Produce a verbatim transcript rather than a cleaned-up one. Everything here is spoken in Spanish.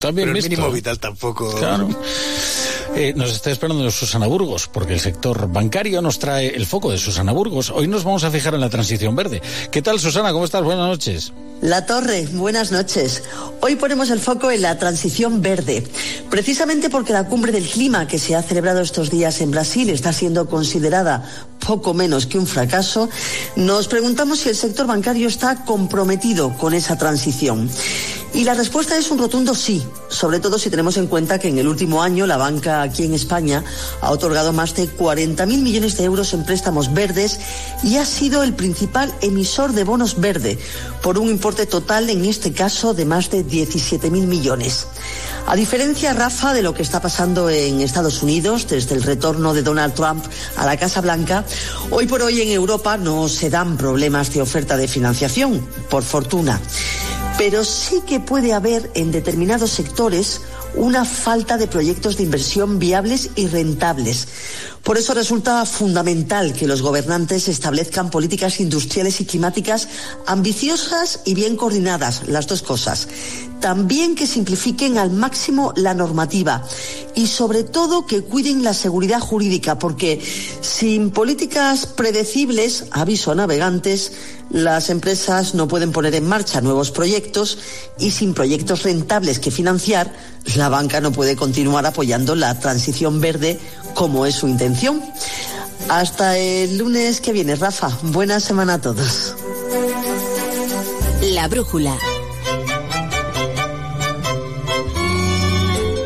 También Pero el visto. mínimo vital tampoco. Claro. Eh, nos está esperando Susana Burgos, porque el sector bancario nos trae el foco de Susana Burgos. Hoy nos vamos a fijar en la transición verde. ¿Qué tal, Susana? ¿Cómo estás? Buenas noches. La Torre, buenas noches. Hoy ponemos el foco en la transición verde, precisamente porque la cumbre del clima que se ha celebrado estos días en Brasil está siendo considerada poco menos que un fracaso. Nos preguntamos si el sector bancario está comprometido con esa transición. Y la respuesta es un rotundo sí, sobre todo si tenemos en cuenta que en el último año la banca aquí en España ha otorgado más de cuarenta mil millones de euros en préstamos verdes y ha sido el principal emisor de bonos verde, por un importe total, en este caso, de más de diecisiete mil millones. A diferencia, Rafa, de lo que está pasando en Estados Unidos desde el retorno de Donald Trump a la Casa Blanca, hoy por hoy en Europa no se dan problemas de oferta de financiación, por fortuna. Pero sí que puede haber en determinados sectores una falta de proyectos de inversión viables y rentables. Por eso resulta fundamental que los gobernantes establezcan políticas industriales y climáticas ambiciosas y bien coordinadas, las dos cosas. También que simplifiquen al máximo la normativa y sobre todo que cuiden la seguridad jurídica, porque sin políticas predecibles, aviso a navegantes, las empresas no pueden poner en marcha nuevos proyectos y sin proyectos rentables que financiar, la banca no puede continuar apoyando la transición verde como es su intención. Hasta el lunes que viene, Rafa. Buena semana a todos. La Brújula.